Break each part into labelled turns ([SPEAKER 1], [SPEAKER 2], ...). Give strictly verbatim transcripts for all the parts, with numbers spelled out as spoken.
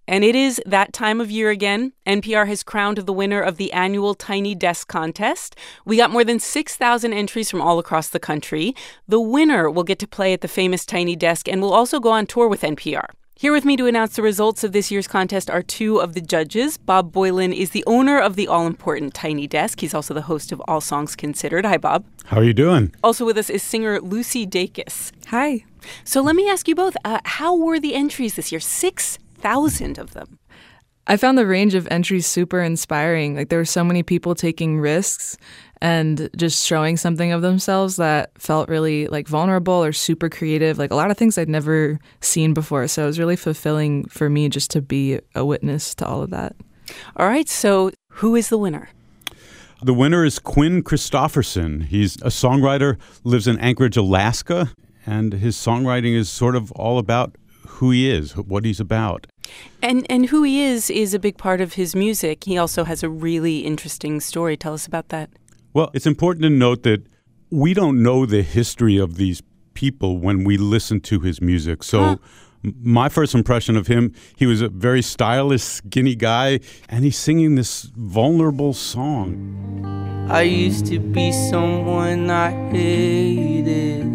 [SPEAKER 1] And it is that time of year again. N P R has crowned the winner of the annual Tiny Desk contest. We got more than six thousand entries from all across the country. The winner will get to play at the famous Tiny Desk and will also go on tour with N P R. Here with me to announce the results of this year's contest are two of the judges. Bob Boilen is the owner of the all-important Tiny Desk. He's also the host of All Songs Considered. Hi, Bob.
[SPEAKER 2] How are you doing?
[SPEAKER 1] Also with us is singer Lucy Dacus.
[SPEAKER 3] Hi.
[SPEAKER 1] So let me ask you both, uh, how were the entries this year? Six thousand of them.
[SPEAKER 3] I found the range of entries super inspiring. Like, there were so many people taking risks and just showing something of themselves that felt really like vulnerable or super creative, like a lot of things I'd never seen before. So it was really fulfilling for me just to be a witness to all of that.
[SPEAKER 1] All right, so who is the winner?
[SPEAKER 2] The winner is Quinn Christopherson. He's a songwriter, lives in Anchorage, Alaska, and his songwriting is sort of all about who he is, what he's about.
[SPEAKER 1] And and who he is is a big part of his music. He also has a really interesting story. Tell us about that.
[SPEAKER 2] Well, it's important to note that we don't know the history of these people when we listen to his music. So huh. my first impression of him, he was a very stylish, skinny guy, and he's singing this vulnerable song.
[SPEAKER 4] I used to be someone I hated.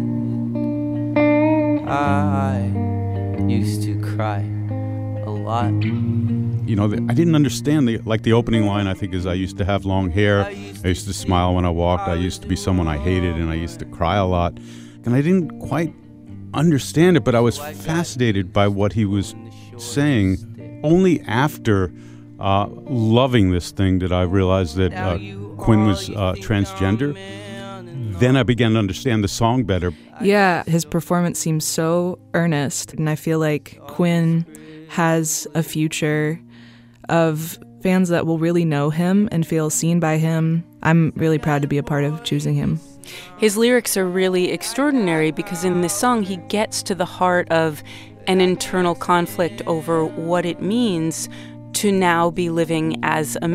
[SPEAKER 4] I used to cry a lot.
[SPEAKER 2] You know, I didn't understand, the like the opening line, I think, is I used to have long hair. I used to smile when I walked. I used to be someone I hated, and I used to cry a lot. And I didn't quite understand it, but I was fascinated by what he was saying. Only after uh, loving this thing did I realize that uh, Quinn was uh, transgender. Then I began to understand the song better.
[SPEAKER 3] Yeah, his performance seems so earnest, and I feel like Quinn has a future of fans that will really know him and feel seen by him. I'm really proud to be a part of choosing him.
[SPEAKER 1] His lyrics are really extraordinary because in this song he gets to the heart of an internal conflict over what it means to now be living as a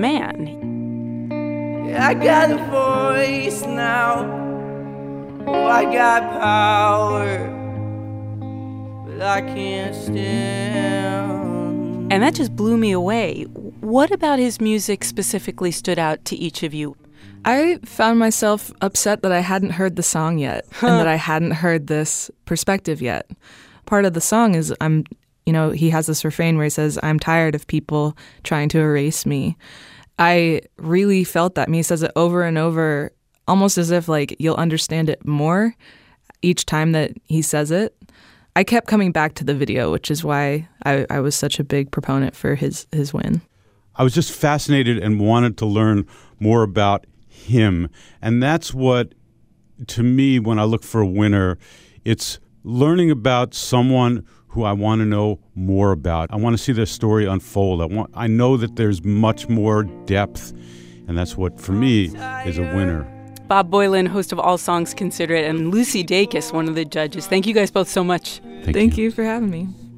[SPEAKER 1] man.
[SPEAKER 4] I got a voice now. Oh, I got power, but I can't stand.
[SPEAKER 1] And that just blew me away. What about his music specifically stood out to each of you?
[SPEAKER 3] I found myself upset that I hadn't heard the song yet huh. and that I hadn't heard this perspective yet. Part of the song is, I'm, you know, he has this refrain where he says, I'm tired of people trying to erase me. I really felt that. And he says it over and over, almost as if like you'll understand it more each time that he says it. I kept coming back to the video, which is why I, I was such a big proponent for his, his win.
[SPEAKER 2] I was just fascinated and wanted to learn more about him. And that's what, to me, when I look for a winner, it's learning about someone who I want to know more about. I want to see their story unfold. I want, I know that there's much more depth, and that's what, for me, is a winner.
[SPEAKER 1] Bob Boilen, host of All Songs Considered, and Lucy Dacus, one of the judges. Thank you guys both so much.
[SPEAKER 2] Thank,
[SPEAKER 3] Thank
[SPEAKER 2] you.
[SPEAKER 3] you for having me.